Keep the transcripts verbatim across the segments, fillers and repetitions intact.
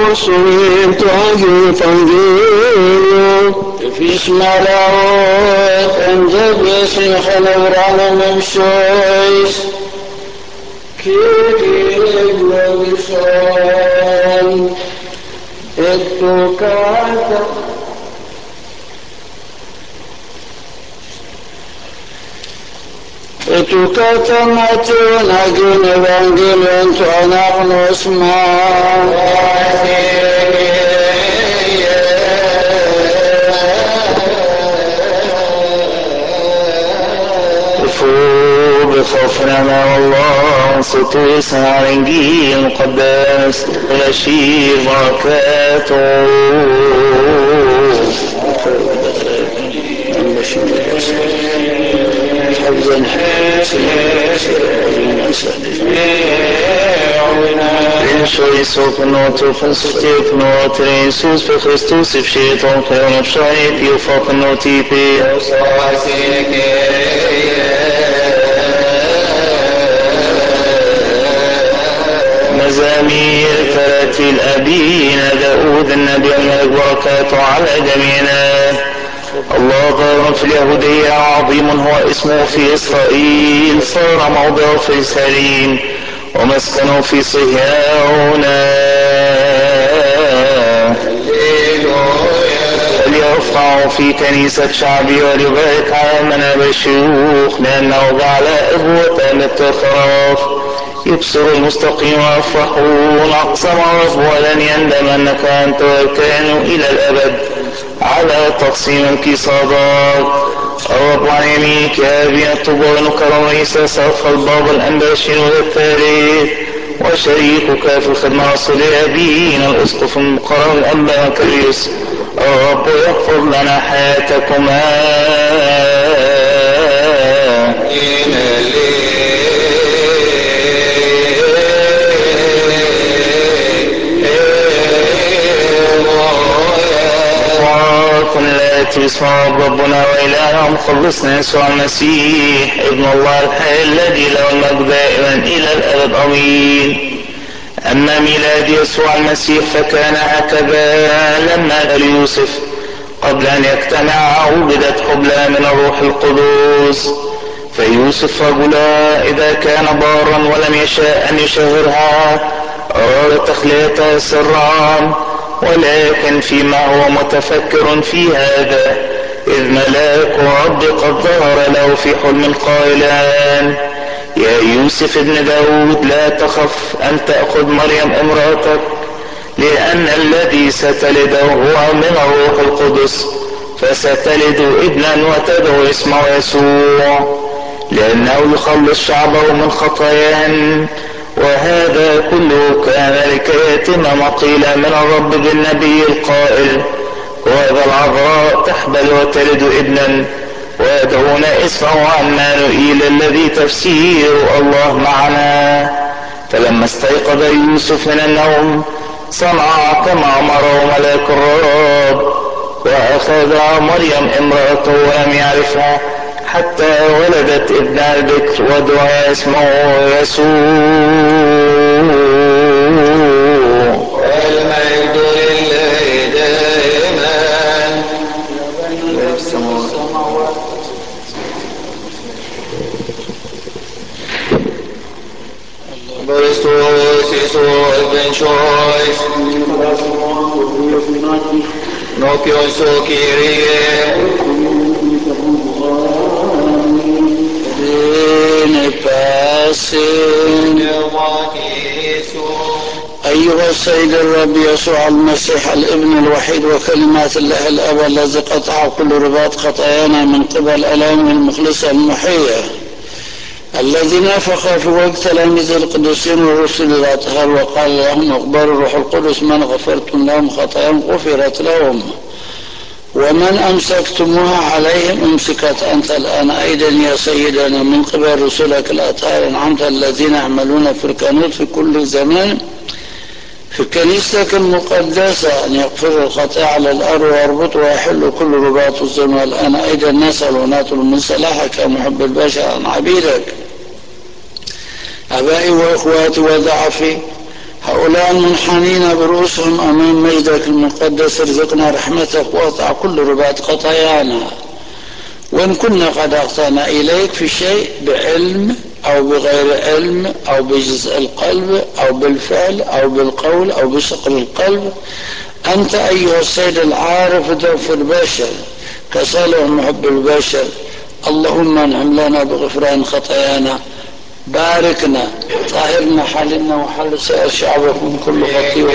costruito Evangelium. Fish Malawat and Jebis in Halabrana Memshois. Kiri Glorison. Etokata. Etokata Matun Agin Evangelium to Anagnosma. بخوفنا ما والله صوتوا يسمع الانجيل المقدس والاشير بركاته. Rinnskyld nåt och fönstret nåt Rinsus för Kristus i förshet om krävna försörjning i och fapen nåt i P. مزامير تراتيل أبينا داود النبي الملك بركاته على جميعنا. الله ظاهر في اليهودية عظيم هو اسمه في إسرائيل صار موضعه في سليم ومسكنه في صهيون. فليرفعوا في كنيسة شعبي وليبارك على منابر الشيوخ لأنه جعل أبوة للتخراف يبصر المستقيم ويفرحون. أقسم الرب ولن يندم أنك أنت وكانوا إلى الأبد على تقسيم الكسادات. الرب عن يمينك يا أبي الطبان كرم رئيس سوف الباب الأنباشين والثالث وشريكك في الخدمة الصلي أبينا الأسقف المقرر الأنبا مكريوس. الرب يحفظ لنا حياتكما. التي اسمه ربنا وإلهنا ومخلصنا يسوع المسيح ابن الله الحي الذي له المجد دائما إلى الأبد آمين. أما ميلاد يسوع المسيح فكان هكذا لما ليوسف قبل أن يجتمع وجدت حبلى من الروح القدس. فيوسف رجلا إذا كان بارا ولم يشاء أن يشهرها أراد تخليتها سرا، ولكن فيما هو متفكر في هذا إذ ملاك رب قد ظهر له في حلم قائلا: يا يوسف ابن داود لا تخف أن تأخذ مريم امرأتك، لأن الذي ستلده هو من الروح القدس، فستلد ابنا وتدعو اسمه يسوع، لأنه يخلص شعبه من خطاياهم. وهذا كله كان لكي يتم ما قيل من الرب بالنبي القائل: وهذا العذراء تحبل وتلد ابنا ويدعون اسمه عمانوئيل الذي تفسير الله معنا. فلما استيقظ يوسف من النوم صنع كما أمره ملاك الرب، وأخذ مريم امرأته ولم يعرفها حتى ولدت ابنها البكر ودعا اسمه يسوع. والمجد لله دائما. Christus Jesus ben choice. Nokio so Kyrie. أيها السيد الرب يسوع المسيح الابن الوحيد وكلمات الله الأب الذي قطع كل رباط خطايانا من قبل ألامه المخلصة المحية، الذي نفخ في وجه تلاميذ القديسين والرسل الأطهار وقال لهم: اخبروا الروح القدس من غفرتم لهم خطاياهم غفرت لهم، ومن أمسكتموها عليهم أمسكت أنت الآن أيضا يا سيدنا من قبل رسلك الأطهار أنعمت الذين يعملون في الكنوت في كل زمان في كنيستك المقدسة أن يغفروا الخطايا على الأرض ويربطوا ويحلوا كل رباط الظلم. والآن أيضا نسأل ونطلب من صلاحك يا محب البشر عن عبيدك أبائي وإخواتي وضعفي هؤلاء المنحنين برؤوسهم أمام مجدك المقدس ارزقنا رحمتك واقطع كل رباط خطايانا، وإن كنا قد أخطأنا إليك في شيء بعلم أو بغير علم أو بجزء القلب أو بالفعل أو بالقول أو بشقل القلب، أنت أيها السيد العارف تغفر البشر كصالح محب البشر. اللهم انعم لنا بغفران خطايانا، باركنا، طهرنا حلنا وحل سائر شعبك من كل خطيئة.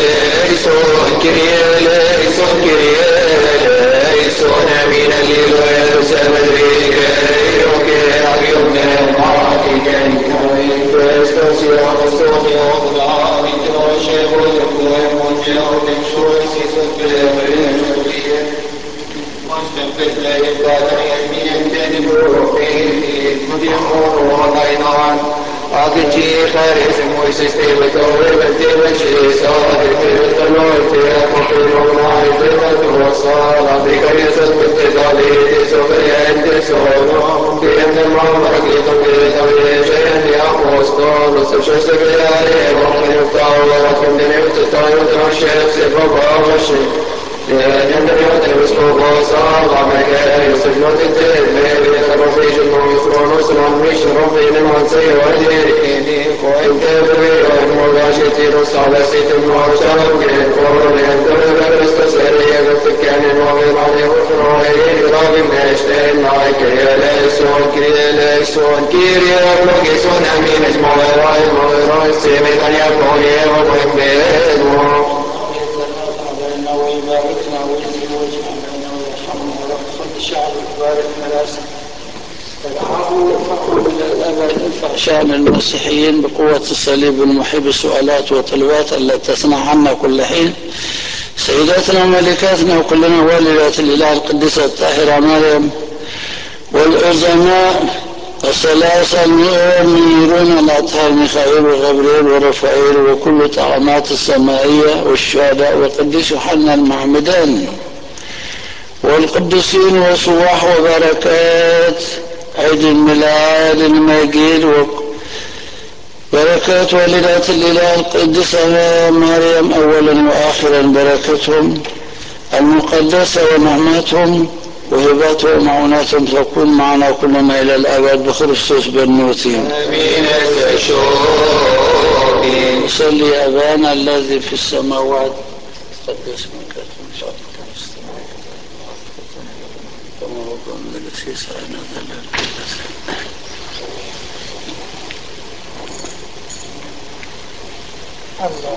شأن المسيحيين بقوة الصليب المحب سؤالات وطلبات التي تصنع عنا كل حين. سيداتنا وملكاتنا وكلنا والدات الإله القديسة الطاهرة مريم والعظماء الثلاثة المنيرون الأطهار ميخائيل وغبريل ورفائيل وكل طغمات السمائية والشهداء وقديس يوحنا المعمدان والقديسين وصواح وبركات عيد الميلاد المجيد وبركات والدات الإله القديسة مريم أولا وآخرا، بركتهم المقدسة ونعمتهم وهباتهم ومعوناتهم تكون معنا كلنا إلى الأبد بخريستوس بنوتهم. آمين. صلي أبانا الذي في السماوات قدس اسمك كما هو في السماء. الله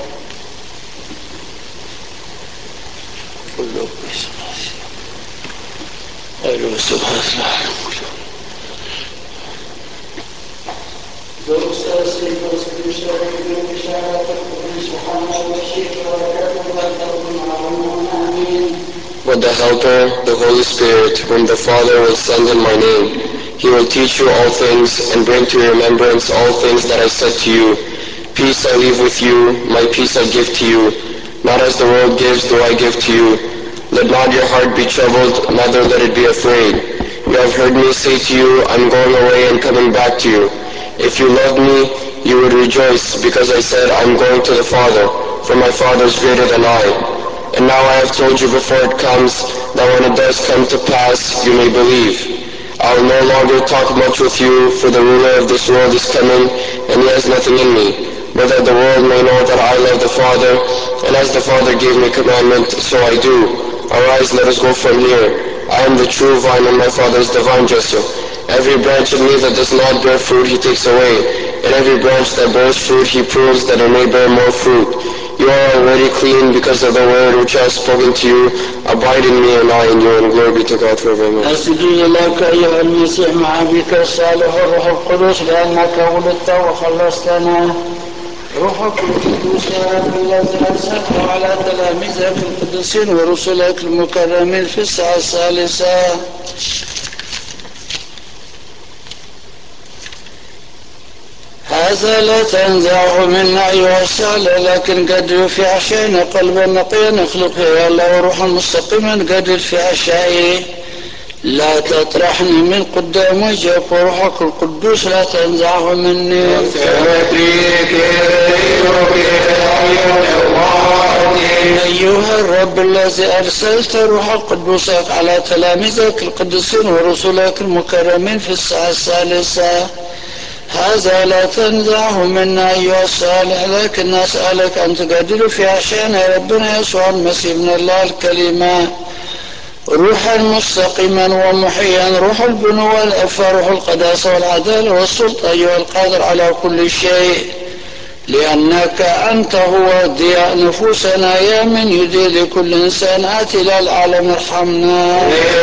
كله باسمه أيها السبحات العالم But the Helper, the Holy Spirit, whom the Father will send in my name, he will teach you all things and bring to your remembrance all things that I said to you. Peace I leave with you, my peace I give to you. Not as the world gives do I give to you. Let not your heart be troubled, neither let it be afraid. You have heard me say to you, I am going away and coming back to you. If you loved me, you would rejoice, because I said, I am going to the Father, for my Father is greater than I. And now I have told you before it comes, that when it does come to pass, you may believe. I will no longer talk much with you, for the ruler of this world is coming, and he has nothing in me. But that the world may know that I love the Father, and as the Father gave me commandment, so I do. Arise, let us go from here. I am the true vine, and my Father is the vine dresser. Every branch in me that does not bear fruit, he takes away. And every branch that bears fruit, he prunes, that it may bear more fruit. You are already clean because of the word which I have spoken to you. Abide in me and I in you, and glory be to God forever. أسجد لك أيها المسيح مع بك الصالح الروح القدس، لأنك ولدت وخلصتنا. روحك القدوس يا رب الذي أرسلته على تلاميذك القديسين ورسلك المكرمين في الساعة الثالثة، هذا لا تنزعه منا أيها الصالح، لكن قدر في عشائنا قلبا نقيا نخلق فيه الله وروحا مستقيما قدر في عشائه، لا تطرحني من قدام وجهك، وروحك القدوس لا تنزعه مني. أيها الرب الذي أرسلت روح القدوس على تلاميذك القديسين ورسلك المكرمين في الساعة الثالثة، هذا لا تنزعه منا أيها الصالح، لكن أسألك أن تجدد في عشان ربنا يسوع المسيح ابن الله الكلمة روحا مستقيما ومحيا، روح البنوة والعفة، روح القداسة والعدالة والسلطة أيها القادر على كل شيء، لأنك أنت هو ضياء نفوسنا يا من يدي لكل إنسان آتي إلى العالم ارحمنا.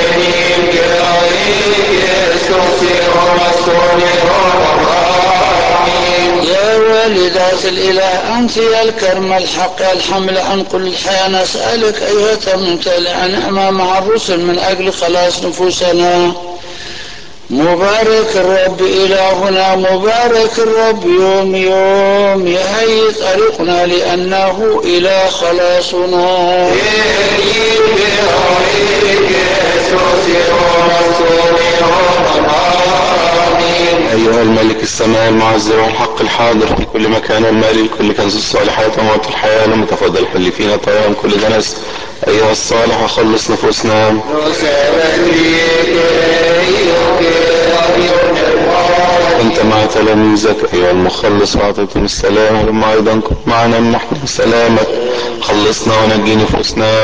يا والدات الإله أنت يا الكرم الحق الحمل عن كل الحياة، نسألك أيها الممتلئ نعمة مع الرسل من أجل خلاص نفوسنا. مبارك الرب إلهنا، مبارك الرب يوم يوم يهيئ طريقنا لأنه إله خلاصنا. أيها الملك السماء المعز والحق الحاضر في كل مكان المالي لكل كنز الصالحات وموت الحياة المتفضل كل فينا طيران كل دنس، أيها الصالح وخلص نفوسنا. أنت مع تلاميذك أيها المخلص وأعطيتهم السلام، ثم أيضا كن معنا نحن سلامك، خلصنا ونجي نفوسنا.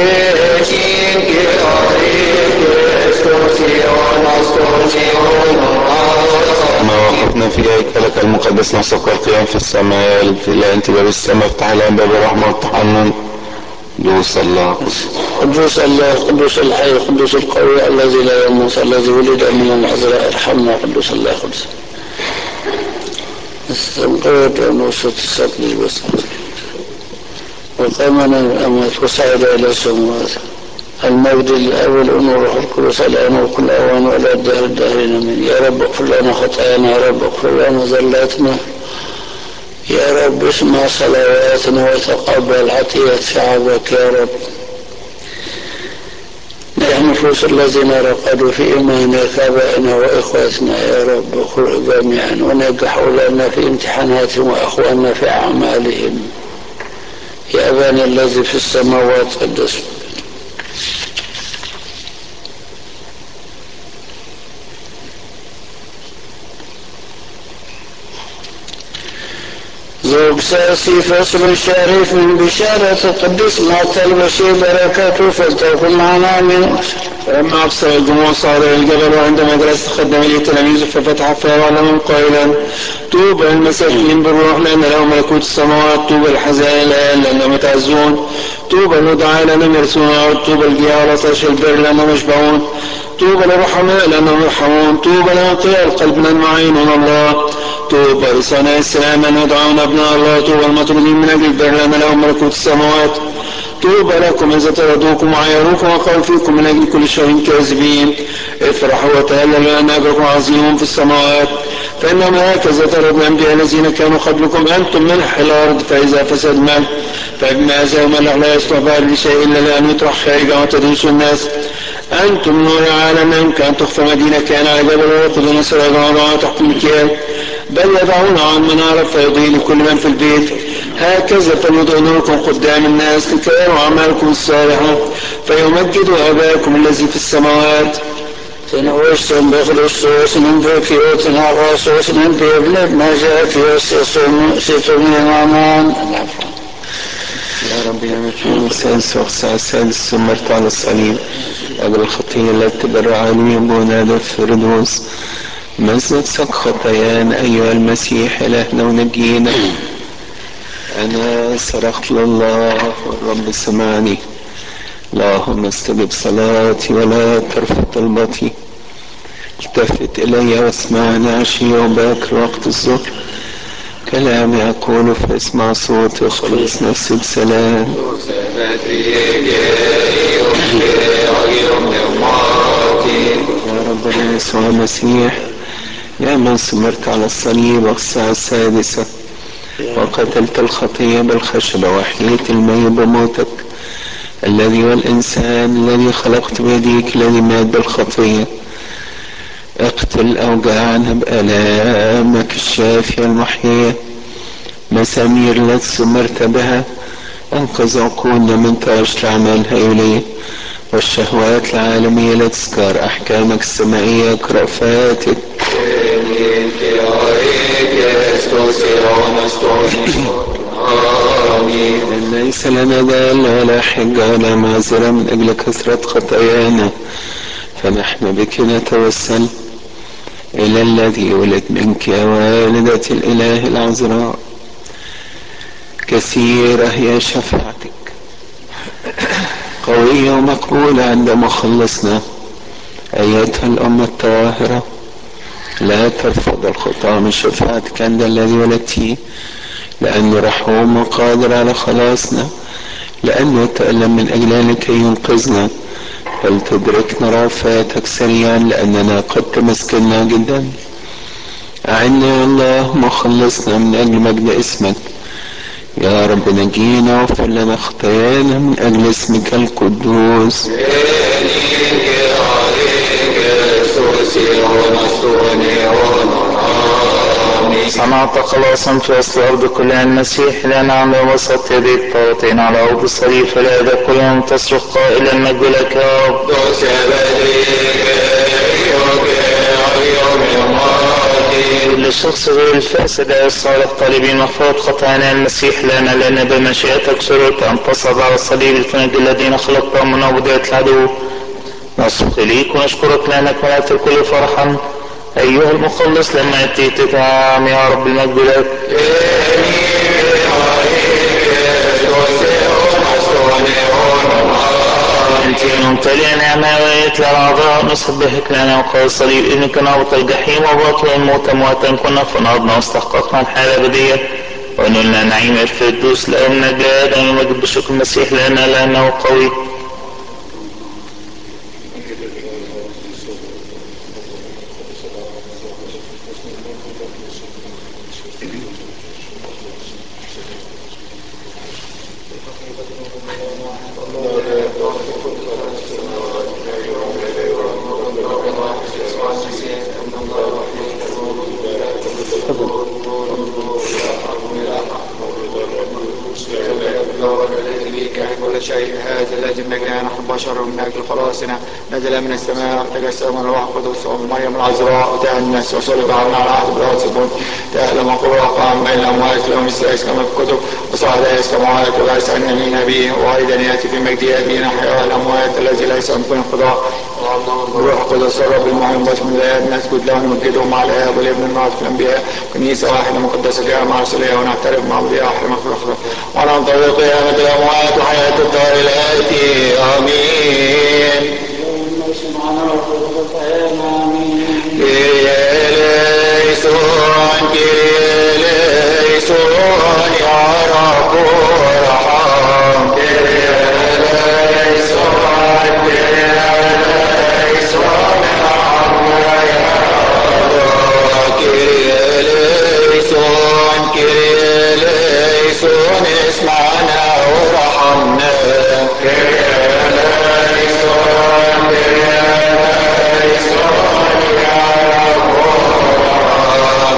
ما وقفنا في هيكلك المقدس نصف القيام في السماء، لا أنت باب السماء افتح لنا باب الرحمة والتحنن. قدوس الله قدوس الله قدوس الحي قدوس القوي الذي لا يموت الذي ولد من العذراء ارحمنا. قدوس الله قدوس استنقذت ونوصت السقل بس وقامنا من الأموات وصعد إلى السماوات. المجد للأب والابن والروح القدس الآن وكل أوان وإلى الدهر الداهرين آمين. يا رب اغفر لنا خطايانا، يا رب اغفر لنا زلاتنا، يا رب اسمع صلواتنا وتقبل عطية شعبك يا رب. نحن نفوس الذين رقدوا في إيمانك آبائنا وإخواتنا يا رب اخرج جميعا ونجح أولادنا في امتحاناتهم وأخواننا في أعمالهم. يا أبانا الذي في السماوات قدس زوج ساسي فصل شريف من بشارة القديس مات المسيح بركاته فلتكن معنا من. فلما أبصر الجموع صار إلى الجبل وعندما جلس تقدم إليه تلاميذه ففتح فاه لهم قائلا طوبى المساكين بالروح لأن لهم ملكوت السماوات، طوبى الحزان الآن لأنهم يتعزون، طوبى الودعاء لأنهم يرثون الأرض، طوبى الجياع والعطش البر لأنهم يشبعون، طوبى للرحماء لأنهم يرحمون، طوبى لأنقياء القلب لأنهم يعينون الله، طوبى لصانعي السلام لأن يدعون أبناء الله، طوبى المطرودين من أجل البر لأن لهم ملكوت السماوات. طوبى لكم إذا طردوكم وعايروكم وقالوا فيكم من أجل كل شر كاذبين، افرحوا وتهللوا لأن أجركم عظيم في السماوات، فإنهم هكذا طردوا الأنبياء الذين كانوا قبلكم. أنتم ملح الأرض، فإذا فسد ملح فبماذا يملح لا يصلح بعد لشيء إلا لأن يطرح خارجا وتدوس الناس. أنتم نور العالم، لا يمكن أن تخفى مدينة كان على جبل ويأخذون سراجا وضعها تحت المكيال، بل يضعون عن منارة فيضيء لكل من في البيت. هكذا فليضئ نوركم قدام الناس لكي يروا أعمالكم الصالحة فيمجدوا أباكم الذي في السماوات. تنوشتم بخلصوص من بكيوتنا الرسوس من بيبلد ما جاء في ستمين أمان. يا رب يا مكين السادس وقصة السادس سمرت على الصليب أجل الخطية التي تبرعني بنادى الفردوس، مزت سك خطايانا أيها المسيح إلهنا ونجينا. أنا صرخت لله والرب سمعني، اللهم استجب صلاتي ولا ترفض طلبتي، التفت إلي واسمعني عشية وباكر وقت الظهر، كلامي أقول فاسمع صوتي وخلص نفسي بسلام. يا ربنا يسوع المسيح يا من سمرت على الصليب والساعة السادسة وقتلت الخطية بالخشبة وحييت الميت بموتك، الذي والإنسان الذي خلقت بيديك الذي مات بالخطية، اقتل أوجاعنا بآلامك الشافية المحيية، مسامير التي سمرت بها انقذ عقولنا من طاش الأعمال الهيولية والشهوات العالمية لا تذكر أحكامك السمائية. اقرأ فاتك. ليس لنا دال ولا حجة ولا معذرة من أجل كثرة خطايانا، فنحن بك نتوسل إلى الذي ولد منك يا والدة الإله العذراء. كثيرة هي شفاعتك، قوية ومقبولة عند مخلصنا. أيتها الأمة الطاهرة، لا ترفض الخطاة من شفاعتك عند الذي ولدتيه، لأنه رحوم وقادر على خلاصنا، لأنه تألم من أجلنا كي ينقذنا. فلتدركنا رأفاتك سريعا لأننا قد تمسكنا جدا. أعنا يا الله مخلصنا من أجل مجد اسمك يا رب. نجينا واغفر لنا خطايانا من أجل اسمك القدوس. صنعت خلاصا في وسط الأرض كلها، المسيح لنا عن وسط يديك طاوتين على عود الصليب، فلهذا كلهم تصرخ قائلا مجد لك يا رب. كل شخص غير الفاسد أو الصالح طالبين مغفرة خطايانا، المسيح لنا لأن بمشيئتك سررت أن تصعد على الصليب لتنجي الذين خلقتهم من عبودية العدو. نصرخ إليك ونشكرك لأنك ملأت الكل فرحا أيها المخلص لما أتيت تتعام يا رب المجد لك. أنت ممتلئ نعمة ويتلى العذراء، نسبحك لنا وقال الصليب إنك نهبط الجحيم وباطل الموت أمواتا كنا فنهضنا واستحققنا الحياة الأبدية ونلنا نعيم الفردوس. لا من أجل آدم المجد بشكر المسيح لنا لأنه قوي. شيء هذا الذي من أجلنا نحن بشر من أجل خلاصنا نزل من السماء وتجسد من الروح القدس ومن مريم العذراء وتأنس وصلب عنا على عهد براس البن تألم وقام بين الأموات اليوم السادس كما في الكتب وصعد إلى السماوات وجلس عن يمين أبيه وأيضا يأتي في مجد يدين أحياء الأموات الذي ليس يمكن القضاء. الروح القدس الرب المعين باسم الله نسجد له ونمجده مع الآب والابن المعروف في الأنبياء كنيسة واحدة مقدسة جامعة رسولية ونعترف مع مضيع أحرم أخرى وننتظر قيامة الأموات وحياة الدار الآتي. آمين. كيريليسون كيريليسون يا رب ارحم. كيريليسون كيريليسون ارحمنا يا رب. كيريليسون كيريليسون اسمعنا وارحمنا. كيريليسون كيريليسون يا رب ارحم.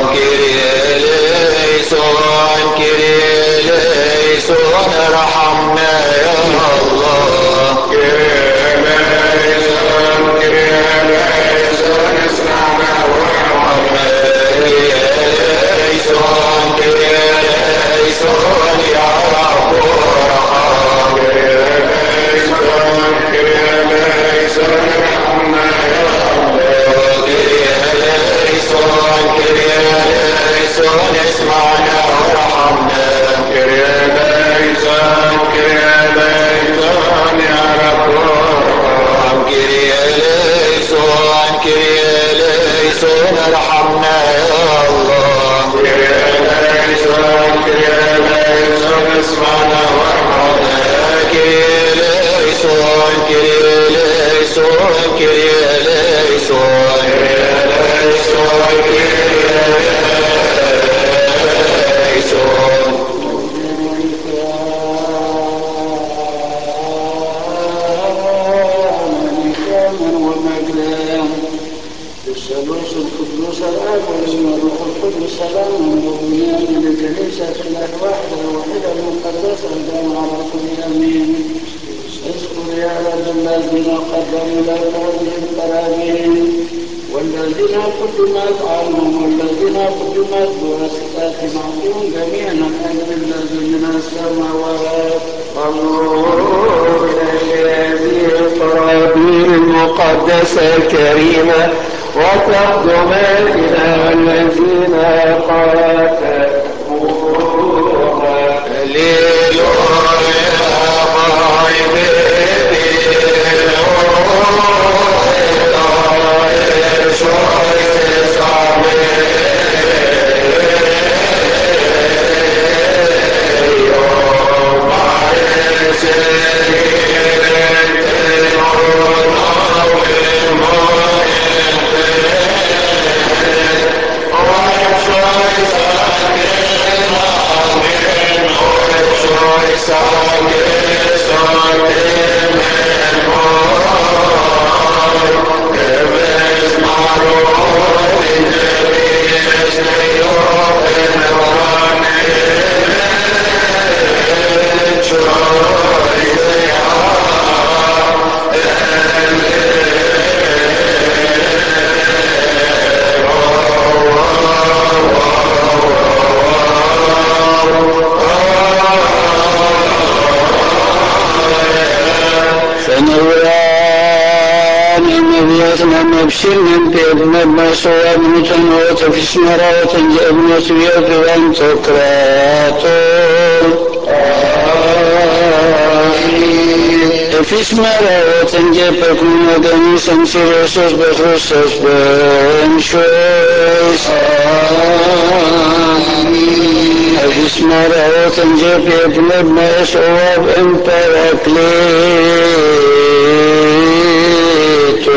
كيريليسون كيريليسون ارحمنا يا الله. كيريليسون كيريليسون اسمعنا وارحمنا. كيريليسون كيريليسون يا رب ارحم. كيريليسون كيريليسون ارحمنا يا الله. كيريليسون كيريليسون اسمعنا وارحمنا. كيريليسون كيريليسون يا رب ارحم. كيريليسون كيريليسون ارحمنا يا الله. كيريليسون كيريليسون اسمعنا وارحمنا. كيريليسون كيريليسون كيريليسون كيريليسون كيريليسون الثالوث القدوس الآب والابن والروح القدس سلام وبنيان للكنيسة الله واحدة واحدة مقدسة جامعة الكل آمين. اذكر يا رب الذين قدموا لك هذه القرابين والذين قدمت عنهم والذين قدمت بواسطة معقول جميعا من أجل الذي من السماوات. انظر إلى هذه القرابين المقدسة الكريمة وتقدماتنا الذين قاتلوها. مبشرا بابن المسوى متنوت في اسمراوة ابن سبيوت وان تكراتون في اسمراوة جيبكم ودني سمسيروسوس بخرسوس بنشويس في اسمراوة جيب ابن المسوى بامبراكليت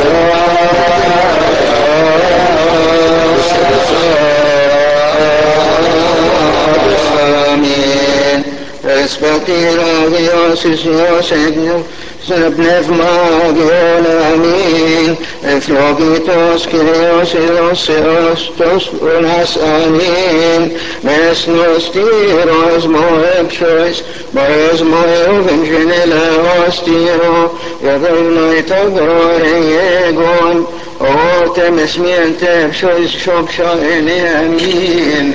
Dios Dios Sebnev Magion Amin Eflogitos Kyrios Ios Eostos Unas Amin Mesnos Tiros Moekshos Moes Moevin Genela Ostiro Yadonai Tagor Egon Otem Esmiente Pshos Shoksha Ene Amin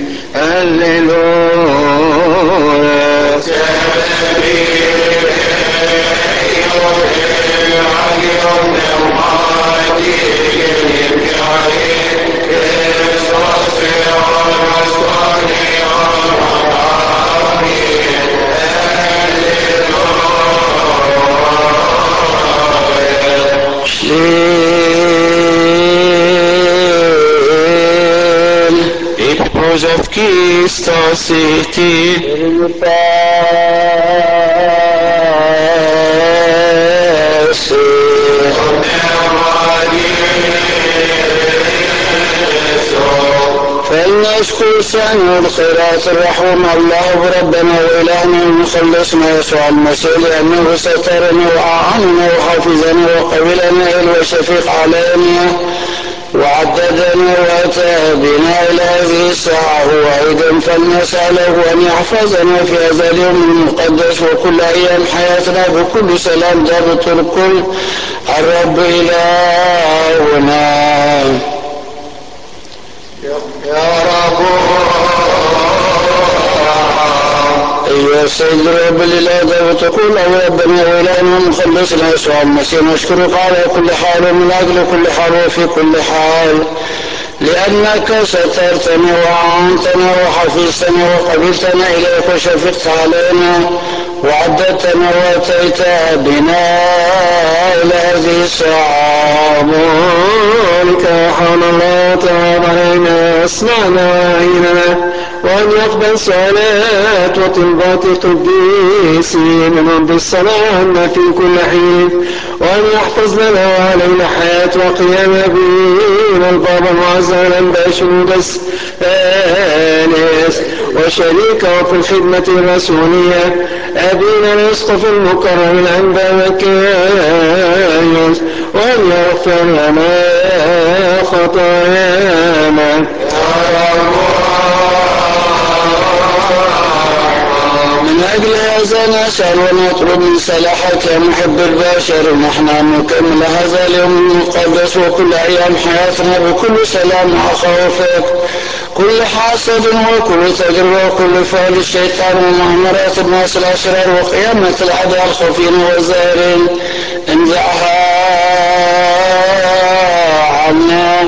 Alleluia. Of Christos City فلنشكر سنة الخيرات الرحوم الله ربنا وإلهنا ومخلصنا يسوع المسيح لأنه سترنا وأعاننا وحافظنا وقبلنا وشفيق علينا وعددنا وأتى بنا إلى هذه الساعة وأيضا فلنسأله أن يحفظنا في هذا اليوم المقدس وكل أيام حياتنا بكل سلام ضابط الكل الرب إلهنا. يا رب أيها السيد الرب الإله ضابط كل ربنا وإلهنا ومخلصنا يسوع المسيح نشكرك على كل حال ومن أجل كل حال وفي كل حال لأنك سترتنا وأعنتنا وحفظتنا وقبلتنا إليك وشفقت علينا وعددتنا وأتيت بنا إلى هذه الساعة. ملك حول الله تعالى علينا اسمعنا وعيننا وأن يقبل صلاة وطلبات القديسين من بالسلام في كل حين وأن يحفظ لنا وعلينا حياة وقيام أبينا البابا المعزى بشهود الثالث وشريكه في الخدمة الرسولية أبينا الأسقف المكرم الأنبا مكايوس وأن يغفر لنا خطايانا. من أجل هذا نسأل ونطلب من صلاحك يا محب البشر نحن نكمل هذا اليوم المقدس وكل أيام حياتنا بكل سلام وخوفك، كل حاسد وكل تجربة وكل فعل الشيطان ومؤامرات الناس الأشرار وقيامة الأعداء الخفين والزائرين انزعها عنا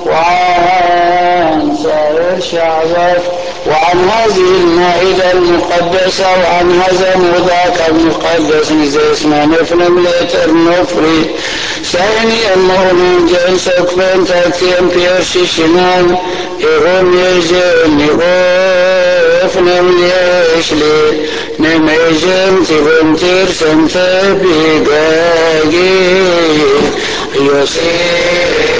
وعن سائر شعبك وعن هذه المائدة المقدسة وعن هذا موضعك المقدس اسمه نفنا مليتر نفري سيني المؤمن جنسك فين تأتيم بيرشي شنان إغم يجن إغفنا مليشلي نميجن تغم ترسم تبيقاقي يسير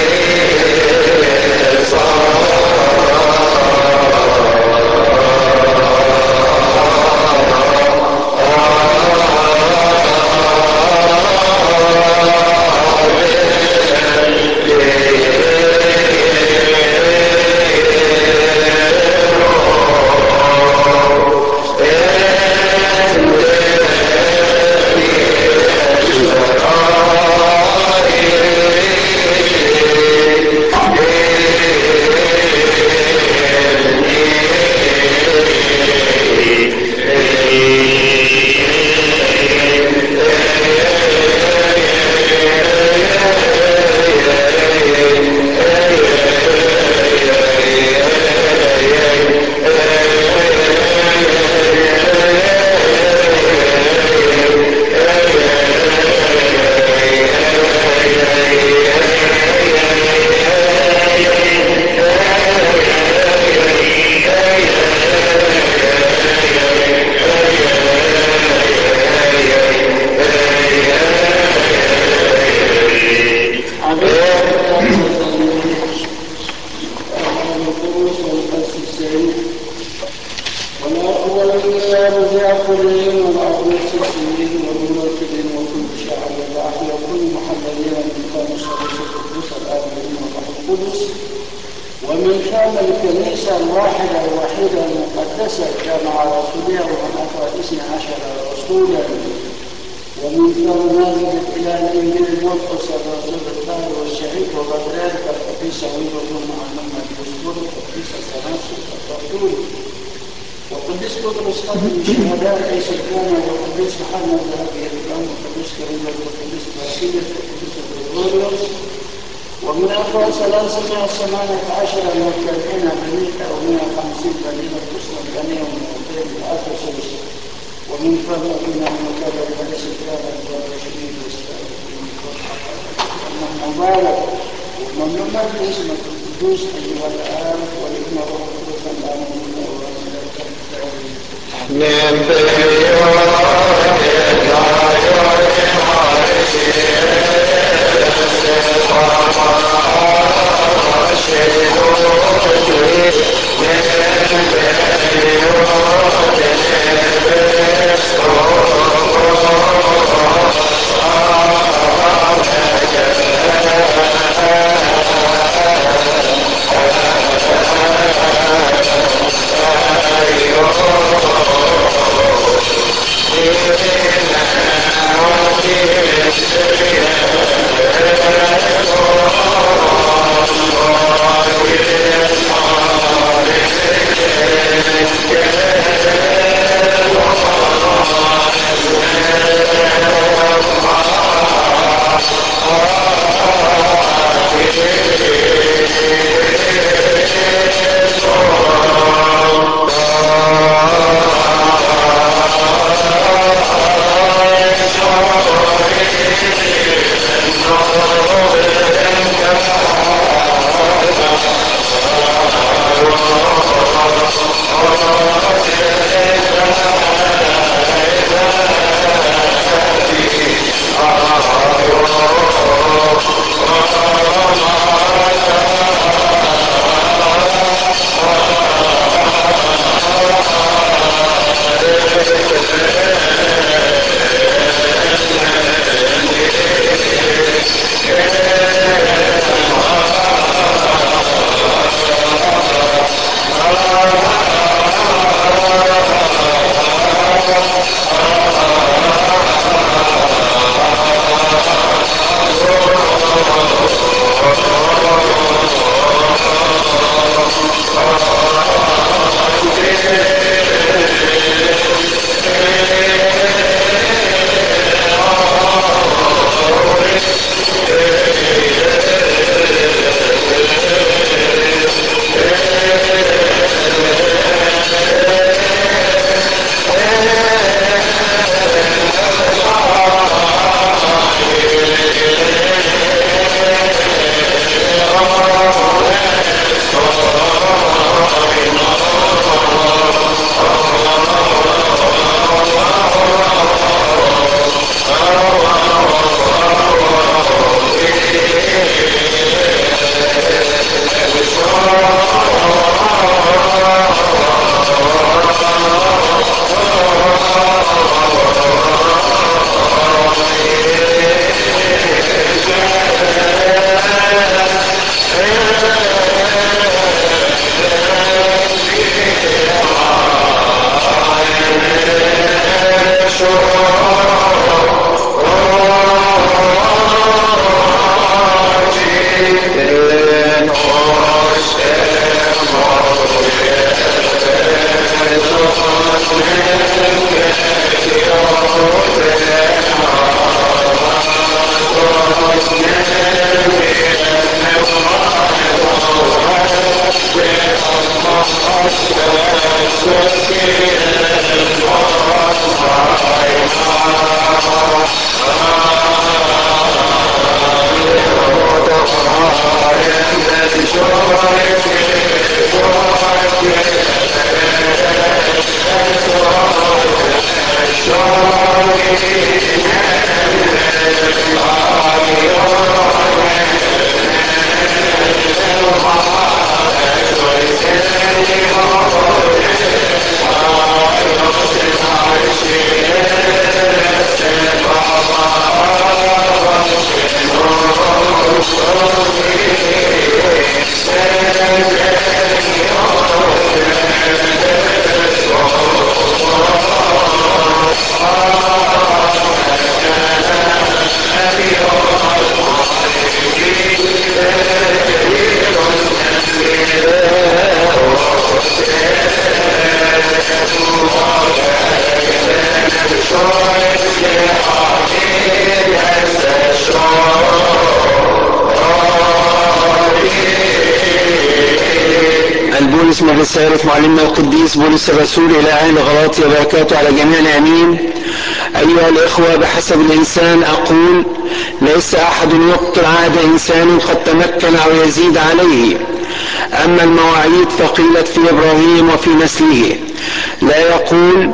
البولس من رسالة معلمنا القديس بولس الرسول إلى أهل غلاطيا، بركاته على جميعنا آمين. أيها الإخوة، بحسب الإنسان أقول: ليس أحد يبطل عهد إنسان قد تمكن أو يزيد عليه. أما المواعيد فقيلت في إبراهيم وفي نسله، لا يقول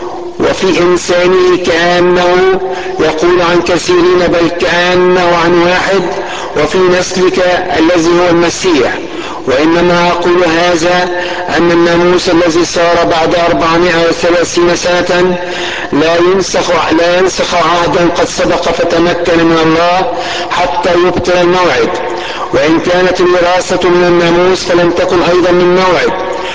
وفي إنسانه كأنه يقول عن كثيرين، بل كأنه عن واحد، وفي نسلك الذي هو المسيح. وإنما أقول هذا أن الناموس الذي صار بعد أربعمائة وثلاثين سنة لا ينسخ لا ينسخ عهدا قد سبق فتمكن من الله حتى يبطل الموعد. وإن كانت الوراثة من الناموس فلم تكن أيضا من موعد،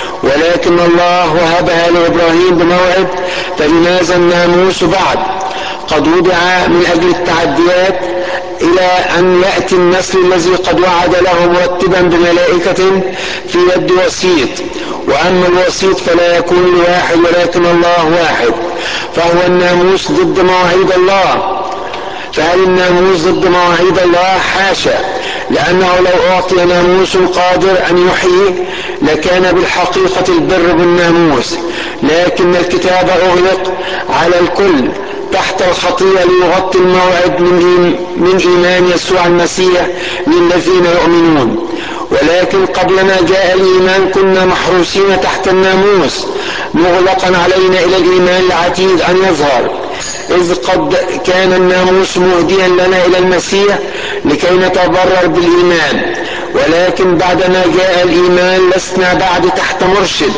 ولكن الله وهبها لإبراهيم بموعد، فلماذا الناموس بعد؟ قد وضع من أجل التعديات إلى أن يأتي النسل الذي قد وعد له مرتبا بملائكة في يد وسيط. وأما الوسيط فلا يكون لواحد ولكن الله واحد، فهو الناموس ضد مواعيد الله. فهل الناموس ضد مواعيد الله؟ حاشا، لأنه لو أعطي ناموس قادر أن يحيي لكان بالحقيقة البر بالناموس، لكن الكتاب أغلق على الكل تحت الخطية ليغطي الموعد من إيمان يسوع المسيح للذين يؤمنون. ولكن قبلما جاء الإيمان كنا محروسين تحت الناموس، مغلقا علينا إلى الإيمان العتيد أن يظهر، إذ قد كان الناموس مهديا لنا إلى المسيح لكي نتبرر بالإيمان. ولكن بعدما جاء الإيمان لسنا بعد تحت مرشد،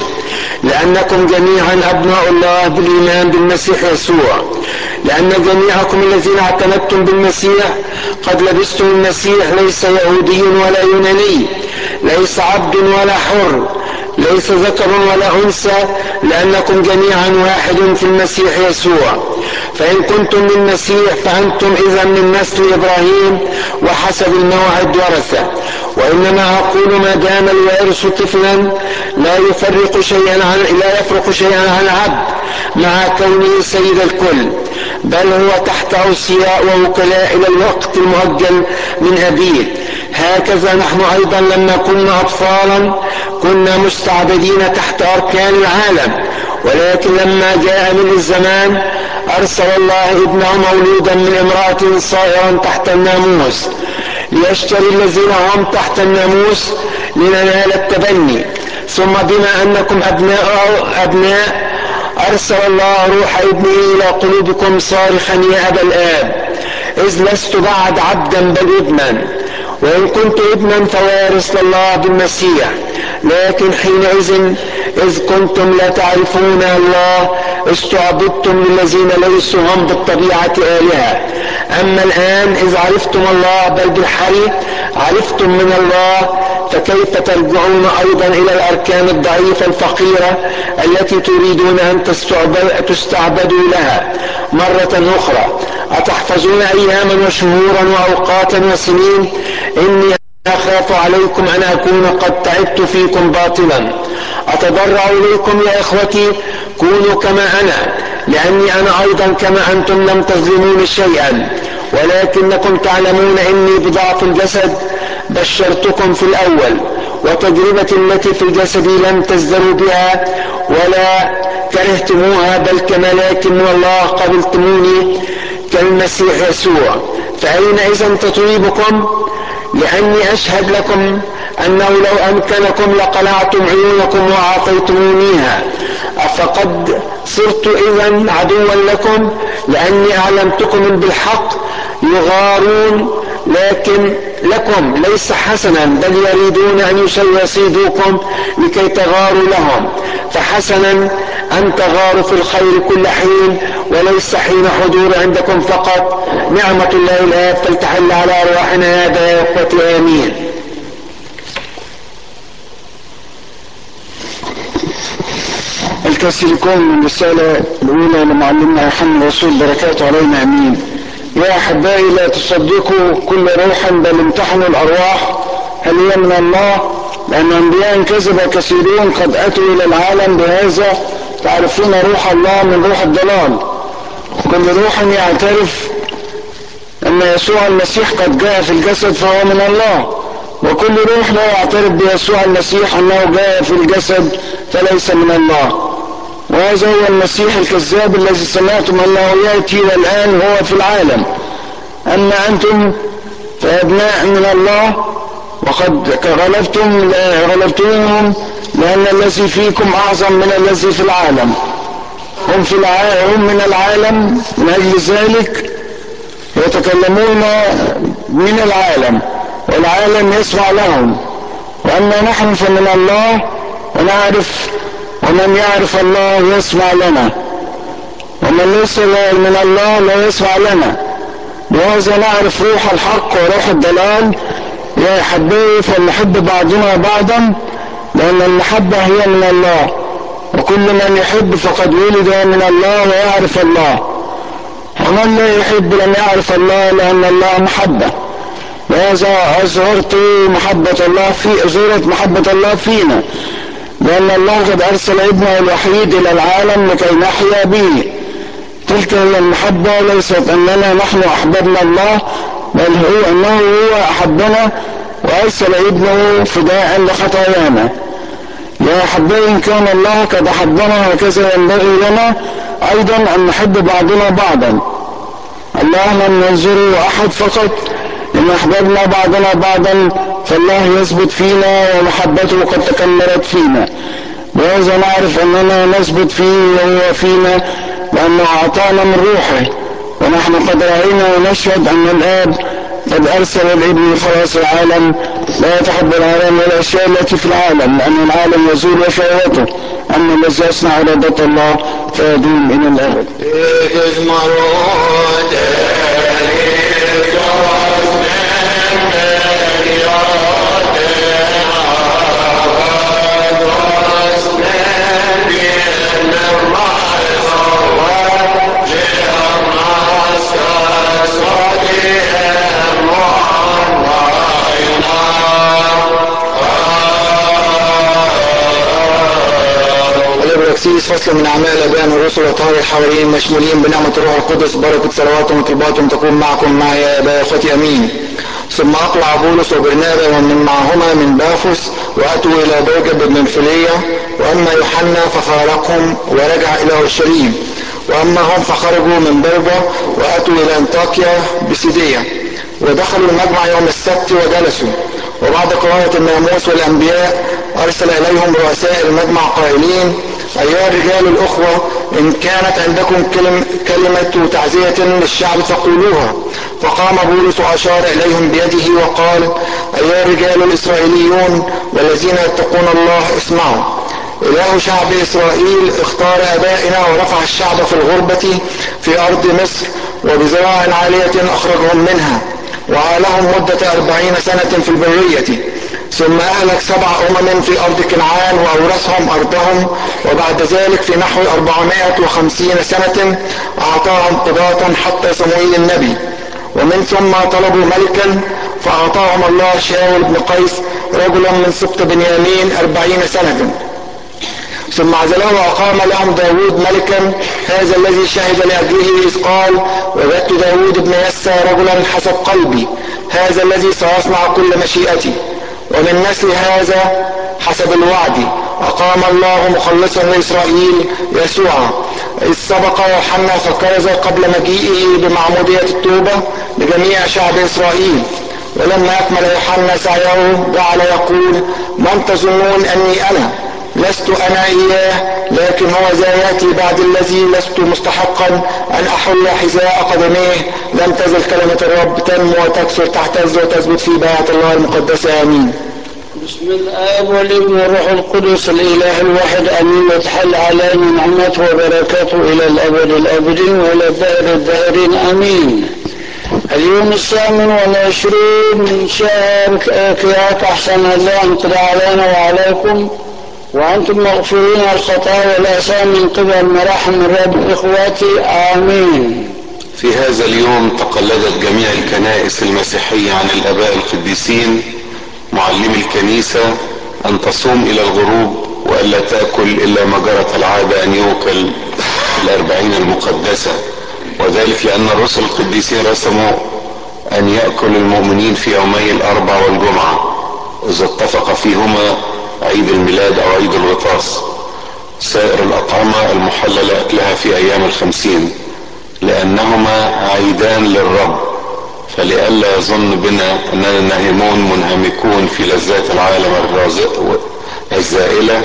لأنكم جميعا أبناء الله بالإيمان بالمسيح يسوع. لأن جميعكم الذين اعتمدتم بالمسيح قد لبستم المسيح، ليس يهودي ولا يوناني، ليس عبد ولا حر، ليس ذكر ولا أنثى، لأنكم جميعا واحد في المسيح يسوع. فإن كنتم من المسيح فأنتم إذا من نسل إبراهيم وحسب الموعد ورثة. وإنما أقول: ما دام الوارث طفلا لا يفرق شيئا عن لا يفرق شيئا عن عبد مع كونه سيد الكل، بل هو تحت أوصياء ووكلاء إلى الوقت المؤجل من أبيه. هكذا نحن أيضا لما كنا أطفالا كنا مستعبدين تحت أركان العالم. ولكن لما جاء من الزمان أرسل الله ابنه مولودا من امرأة صائرا تحت الناموس ليشتري الذين هم تحت الناموس لننال التبني. ثم بما أنكم أبناء أبناء أرسل الله روح ابنه إلى قلوبكم صارخا: يا أبا الآب. إذ لست بعد عبدا بل ابنا، وإن كنت ابنا فوارث لله بالمسيح. لكن حينئذ إذ كنتم لا تعرفون الله استعبدتم للذين ليسوا هم بالطبيعة آلهة. أما الآن إذ عرفتم الله بل بالحري عرفتم من الله، فكيف ترجعون أيضا إلى الأركان الضعيفة الفقيرة التي تريدون أن تستعبدوا لها مرة أخرى؟ أتحفظون أياما وشهورا وأوقاتا وسنين؟ إني أخاف عليكم أن أكون قد تعبت فيكم باطلا. أتضرع إليكم يا إخوتي كونوا كما أنا، لأني أنا أيضا كما أنتم لم تظلموني شيئا، ولكنكم تعلمون إني بضعف الجسد بشرتكم في الأول، وتجربة التي في الجسد لم تزدروا بها ولا كرهتموها، بل كملاك من الله قبلتموني كالمسيح يسوع. فأين إذن تطويبكم؟ لأني أشهد لكم أنه لو أمكنكم لقلعتم عيونكم وأعطيتمونيها. أفقد صرت إذن عدوا لكم، لأني أعلمتكم بالحق يغارون لكن لكم ليس حسنا، بل يريدون أن يصيدوكم لكي تغاروا لهم. فحسنا أن تغاروا في الخير كل حين، وليس حين حضور عندكم فقط. نعمة الله الآب فلتحل على أرواحنا هذا يا أخوتي، آمين. الكاثوليكون من الرسالة الأولى لمعلمنا يوحنا الرسول بركاته علينا، آمين. يا أحبائي، لا تصدقوا كل روحا بل امتحنوا الأرواح هل هي من الله، لأن أنبياء كذب كثيرون قد أتوا إلى العالم بهذا. تعرفون روح الله من روح الضلال. كل روح يعترف أن يسوع المسيح قد جاء في الجسد فهو من الله، وكل روح لا يعترف بيسوع المسيح أنه جاء في الجسد فليس من الله، وهذا هو المسيح الكذاب الذي سمعتم أنه يأتي والآن هو في العالم. أما أنتم فأبناء من الله وقد غلبتم غلبتموهم، لأن الذي فيكم أعظم من الذي في العالم. هم, في العالم هم من العالم، من أجل ذلك يتكلمون من العالم والعالم يسمع لهم. وأما نحن فمن الله ونعرف، ومن يعرف الله يسمع لنا، ومن ليس من الله لا يسمع لنا. بهذا نعرف روح الحق وروح الضلال. يا أحبائي فلنحب بعضنا بعضا، لأن المحبة هي من الله، وكل من يحب فقد ولد من الله ويعرف الله، ومن لا يحب لم يعرف الله، لأن الله محبة. وهذا أظهرت محبة الله في أظهرت محبة الله فينا، لأن الله قد أرسل ابنه الوحيد إلى العالم لكي نحيا به. تلك هي المحبة، ليست أننا نحن أحببنا الله، بل هو أنه هو أحبنا وأرسل ابنه فداء لخطايانا. يا أحبائي إن كان الله قد أحبنا هكذا ينبغي لنا أيضا أن نحب بعضنا بعضا. الله لم ينظر أحد فقط، إن أحببنا بعضنا بعضا فالله يثبت فينا ومحبته قد تكملت فينا. وهذا نعرف أننا نثبت فيه وهو فينا، لأنه أعطانا من روحه. ونحن قد رأينا ونشهد أن الآب قد أرسل الابن خلاص العالم. لا يتحب العالم والأشياء التي في العالم، لأن العالم يزول وشهوته، أما الذي يصنع إرادة الله فيدوم إلى الأبد. فصل من أعمال الآباء والرسل وطهار الحواريين مشمولين بنعمة الروح القدس. بركة صلواتهم وطلباتهم تكون معكم معي يا آباء أخوتي أمين. ثم أقلع بولس وبرنابا ومن معهما من بافوس وأتوا إلى برجة بنفلية. وأما يوحنا ففارقهم ورجع إلى أورشليم. وأما هم فخرجوا من برجة وأتوا إلى أنطاكيا بسيدية، ودخلوا المجمع يوم السبت وجلسوا. وبعد قراءة الناموس والأنبياء أرسل إليهم رؤساء المجمع قائلين: أيها الرجال الأخوة، إن كانت عندكم كلم كلمة تعزية للشعب فقولوها. فقام بولس وأشار إليهم بيده وقال: أيها الرجال الإسرائيليون والذين يتقون الله، اسمعوا. إله شعب إسرائيل اختار آبائنا ورفع الشعب في الغربة في أرض مصر، وبزراع عالية أخرجهم منها، وعالهم مدة أربعين سنة في البرية. ثم أهلك سبع أمم في أرض كنعان وأورثهم أرضهم. وبعد ذلك في نحو أربعمائة وخمسين سنة أعطاهم قضاة حتى صموئيل النبي. ومن ثم طلبوا ملكا، فأعطاهم الله شاول بن قيس رجلا من سبط بنيامين أربعين سنة. ثم عزله وأقام لهم داود ملكا، هذا الذي شهد لأجله إذ قال: وجدت داود بن يسى رجلا حسب قلبي، هذا الذي سيصنع كل مشيئتي. ومن نسل هذا حسب الوعد أقام الله مخلصا لإسرائيل يسوع، إذ سبق يوحنا فكرز قبل مجيئه بمعمودية التوبة لجميع شعب إسرائيل. ولما أكمل يوحنا سعيه جعل يقول: من تظنون أني أنا؟ لست أنا إياه، لكن هو ذا يأتي بعد الذي لست مستحقا أن أحل حذاء قدميه. لم تزل كلمة الرب تنمو وتكثر تحتز وتثبت في بيعة الله المقدسة. آمين. بسم الآب والابن والروح القدس الإله الواحد آمين. وتحل علينا نعمته وبركاته إلى الأبد الآبدين وإلى الدهر الداهرين آمين. اليوم الثامن والعشرين من شهر كياك أحسن الله أن تدعى علينا وعليكم، وأنتم مغفورين الخطايا والآثام من قبل مراحم الرب. إخواتي آمين. في هذا اليوم تقلدت جميع الكنائس المسيحية عن الآباء القديسين معلمي الكنيسة أن تصوم إلى الغروب وألا تأكل إلا ما جرت العادة أن يوكل الأربعين المقدسة، وذلك لأن الرسل القديسين رسموا أن يأكل المؤمنين في يومي الأربع والجمعة، إذا اتفق فيهما عيد الميلاد أو عيد الغطاس. سائر الأطعمة المحلل أكلها في أيام الخمسين لأنهما عيدان للرب، فلئلا يظن بنا أننا ناهمون منهمكون في لذات العالم الرازق الزائلة،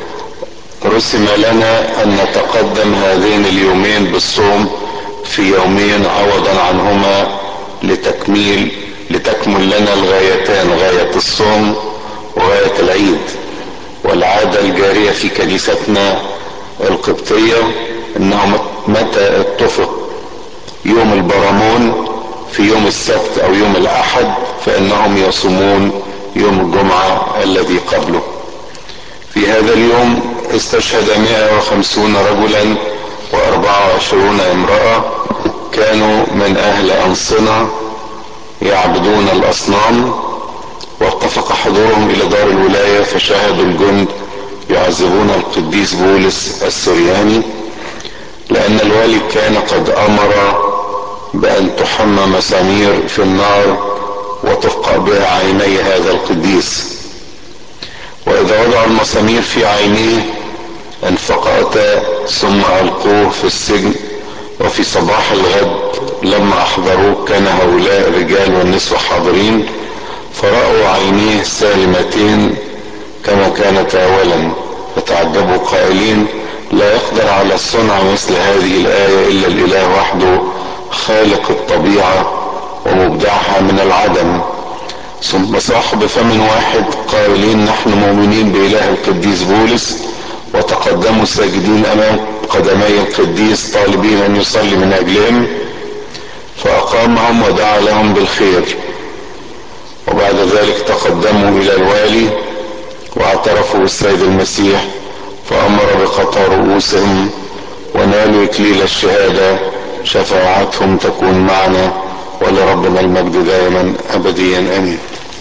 رسم لنا أن نتقدم هذين اليومين بالصوم في يومين عوضا عنهما لتكميل لتكمل لنا الغايتان، غاية الصوم وغاية العيد. والعادة الجارية في كنيستنا القبطية انه متى اتفق يوم البرامون في يوم السبت او يوم الاحد فانهم يصومون يوم الجمعة الذي قبله. في هذا اليوم استشهد مئة وخمسون رجلا واربعة وعشرون امرأة كانوا من اهل انصنة يعبدون الاصنام، واتفق حضورهم الى دار الولاية فشاهدوا الجند يعذبون القديس بولس السرياني، لان الوالي كان قد امر بان تحمى مسامير في النار وتفقأ بها عيني هذا القديس، واذا وضعوا المسامير في عينيه انفقأتا ثم القوه في السجن. وفي صباح الغد لما احضروه كان هؤلاء الرجال والنسوة حاضرين، فرأوا عينيه سالمتين كما كانت اولا، فتعجبوا قائلين لا يقدر على الصنع مثل هذه الآية الا الاله وحده خالق الطبيعة ومبدعها من العدم. ثم صاحوا بفم واحد قائلين نحن مؤمنين بإله القديس بولس، وتقدموا ساجدين امام قدمي القديس طالبين ان يصلي من اجلهم، فاقامهم ودعا لهم بالخير. وبعد ذلك تقدموا الى الوالي واعترفوا بالسيد المسيح، فامر بقطع رؤوسهم ونالوا اكليل الشهادة. شفاعتهم تكون معنا، ولربنا المجد دائما ابديا امين.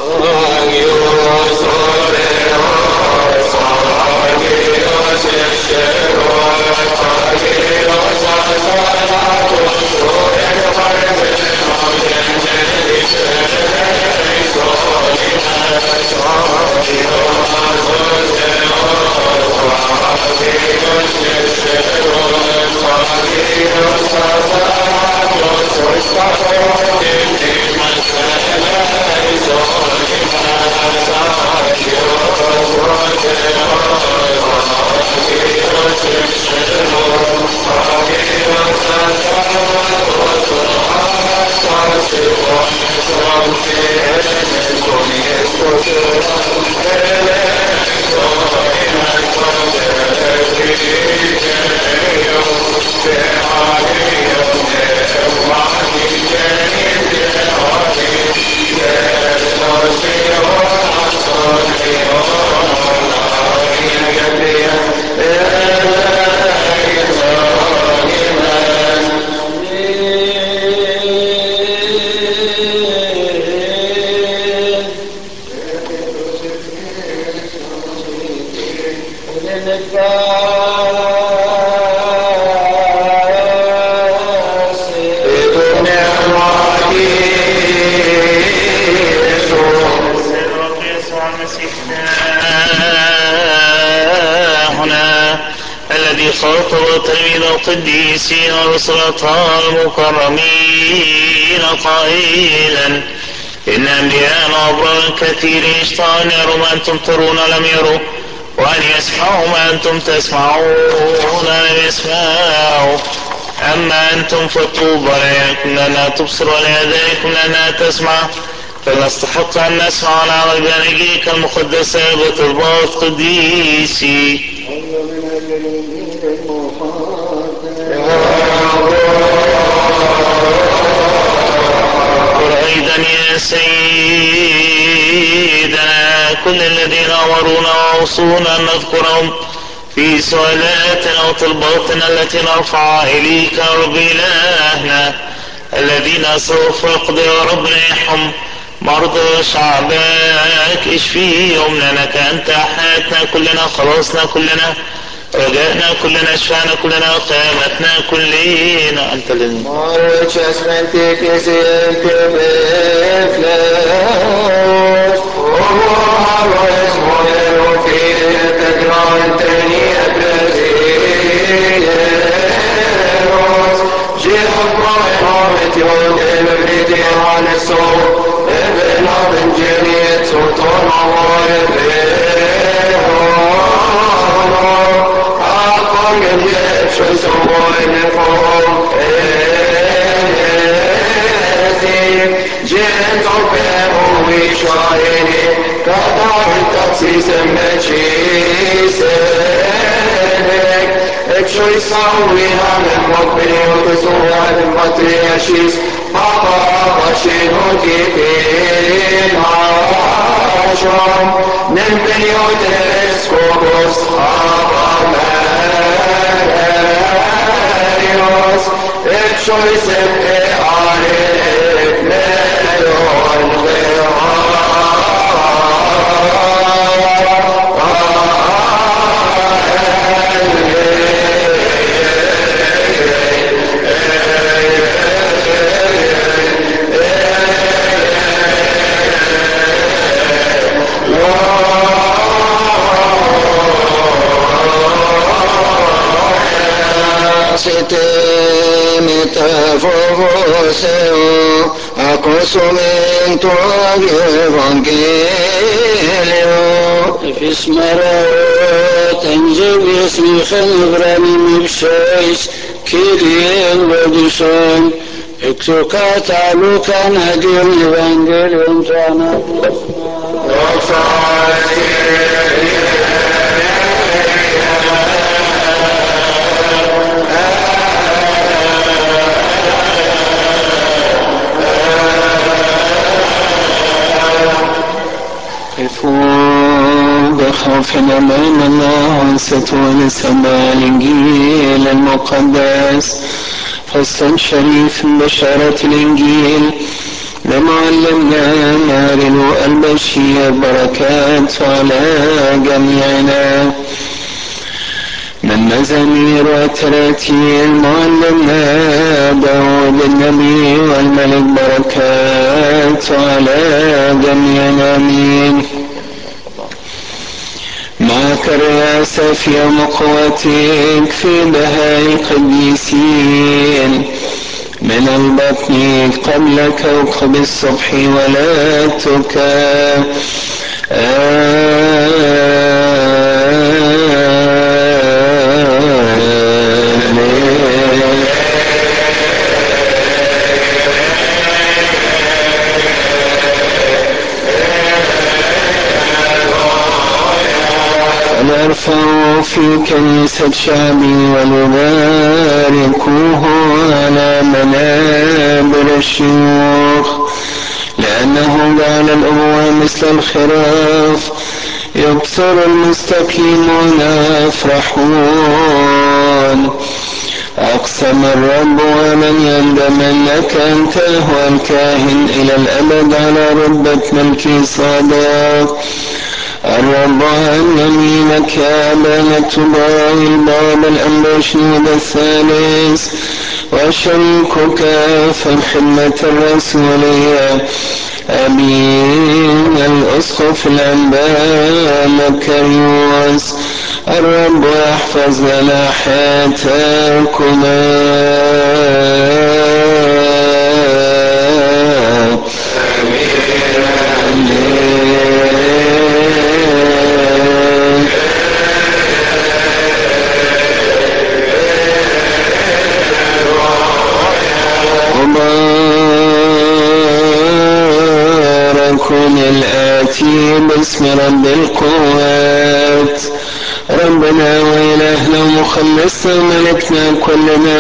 خاطب تلميذ القديسين ورسلها المكرمين قائلا إن أنبياء وأبرار كثيرين اشتهوا أن يروا ما أنتم ترون لم يروا، وأن يسمعوا ما أنتم تسمعون لم يسمعوا. أما أنتم فطوبى لأنكم لنا تبصر ولأذانكم لنا تسمع، فلنستحق أن نسمع ونعمل بأناجيلك المقدسة بطلبات قديسي. وأيضا يا سيدنا كل الذين أمرونا وأوصونا أن نذكرهم في سؤالاتنا وطلباتنا التي نرفعها إليك يا رب إلهنا، الذين سوف يقضي يا رب ريحهم مرضى شعبك اشفيهم، لأنك أنت حياتنا كلنا، خلاصنا كلنا، رجائنا كلنا، شفاعنا كلنا، قيامتنا كلنا. أنت الذي Marchas Acostumento Evangelio Fismarot Anjib Yasmi Khalbrani Mibshois Kirien Wadishon Eksukat Alukan Hadir Evangelium Jana بخوف أمام الله وانصتوا لسماع الإنجيل المقدس. فصل شريف بشارة الإنجيل لمعلمنا مارلو البشير بركات على جميعنا. من مزامير وتراتيل معلمنا داود النبي والملك بركات على جميعنا آمين. معك الرئاسة في يوم قوتك في بهاء القديسين من البطن قبل كوكب الصبح ولا تكا نرفع في كنيسة شعبي ونباركوه على منابر الشيوخ لأنه جعل الأمور مثل الخراف يبصر المستقيمون يفرحون. أقسم الرب ومن يندم أنك أنت هو الكاهن إلى الأبد على رتبة ملكي صادق. الرب عن يمينك يا أبانا تباوي الباب الأنبشنود الثالث وشريكك في الخدمة الرسولية أبينا الأسقف الأنبا مكاريوس. الرب يحفظ لنا حياتكما. الآتي باسم رب القوات ربنا وإلهنا ومخلصنا وملكنا كلنا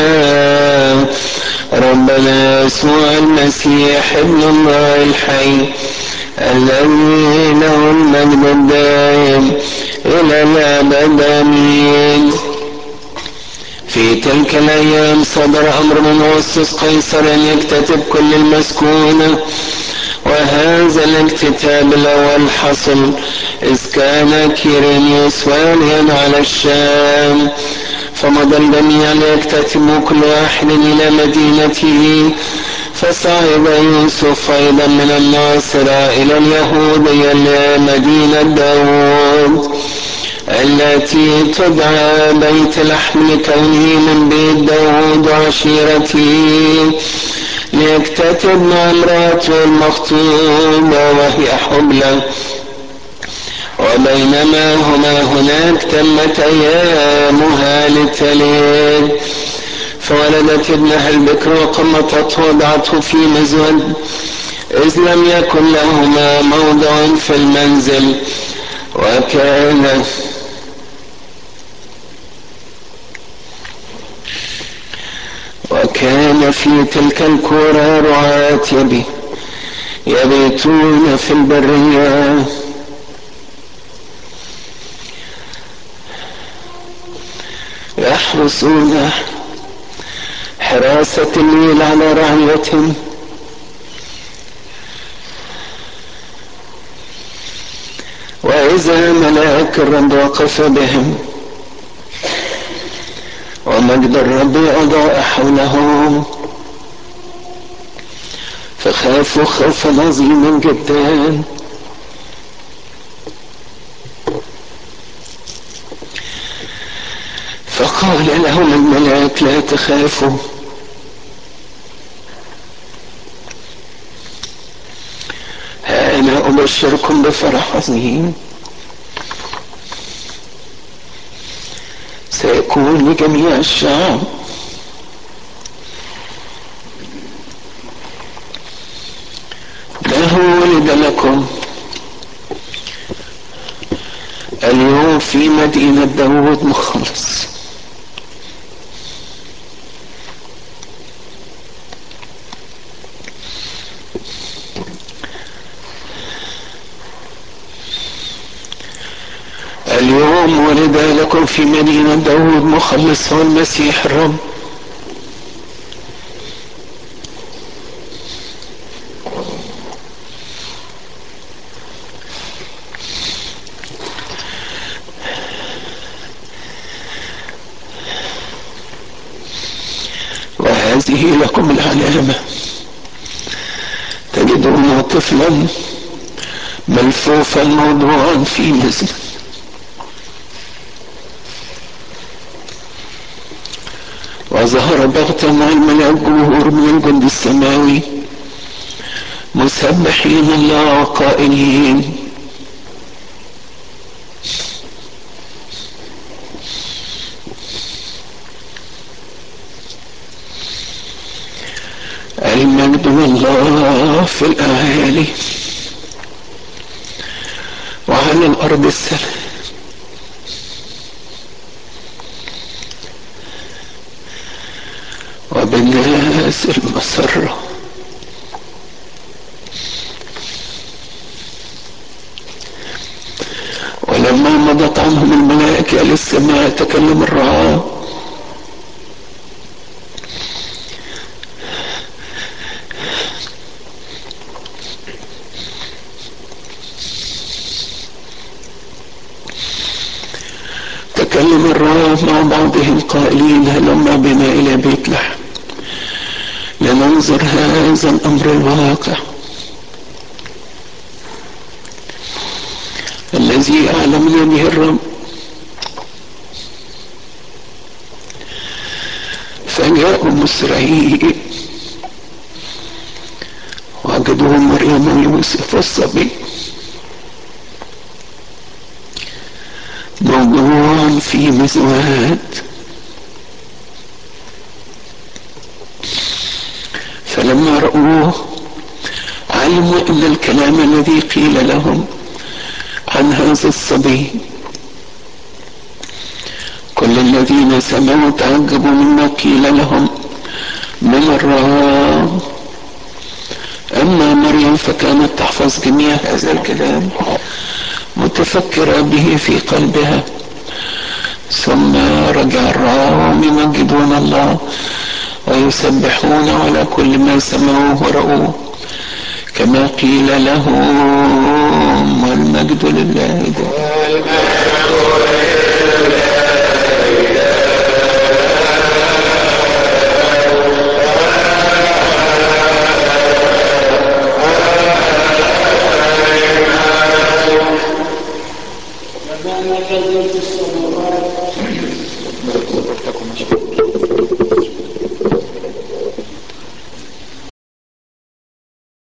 ربنا يسوع المسيح ابن الله الحي الذي له المجد الدائم إلى الأبد آمين. في تلك الأيام صدر أمر من أغسطس قيصر أن يكتتب كل المسكونة، وهذا الاكتتاب الأول حصل إذ كان كيرينيوس واليا على الشام، فمضى الجميع ليكتتبوا كل واحد إلى مدينته، فصعد يوسف أيضا من الناصرة إلى اليهودية مدينة داود التي تدعى بيت لحم لكونه من بيت داود وعشيرته، ليكتتب مع امرأته المخطوبة وهي حبلى. وبينما هما هناك تمت أيامها للتليد، فولدت ابنها البكر وقمطته وضعته في مزود، إذ لم يكن لهما موضع في المنزل. وكان وكان في تلك القرى رعاة يبي يبيتون في البرية، يحرسون حراسة الليل على رعية، وإذا ملاك الرب وقف بهم ومجد الرب أضاء حولهم، فخافوا خوفا عظيما جدا. فقال لهم الملاك لا تخافوا، ها أنا أبشركم بفرح عظيم سيكون لجميع الشعب، له ولد لكم اليوم في مدينة داود مخلص، اليوم ولد لكم في مدينة داود مخلص هو المسيح الرب. وهذه لكم العلامة، تجدون طفلا ملفوفا موضوعا في مزود، وظهر بغتة الملك جمهور من الجند السماوي مسبحين الله وقائلين المجد لله في الأعالي وعلى الأرض السلام. وبالناس المسرة. ولما مضت عنهم الملائكة للسماء تكلم الرعاة تكلم الرعاة مع بعضهم قائلين هلما بنا إلى بيت لحم لننظر هذا الأمر الواقع الذي أعلمنا به الرب. فجاءوا مسرعين وجدوا مريم ويوسف والصبي موضوعا في مزود، فلما رأوه علموا ان الكلام الذي قيل لهم عن هذا الصبي كل الذين سمعوا تعجبوا مما قيل لهم من الرب. اما مريم فكانت تحفظ جميع هذا الكلام متفكرة به في قلبها. ثم رجع الرعاة يمجدون الله ويسبحون على كل ما سمعوه ورأوه كما قيل لهم، والمجد لله دائما. السماوات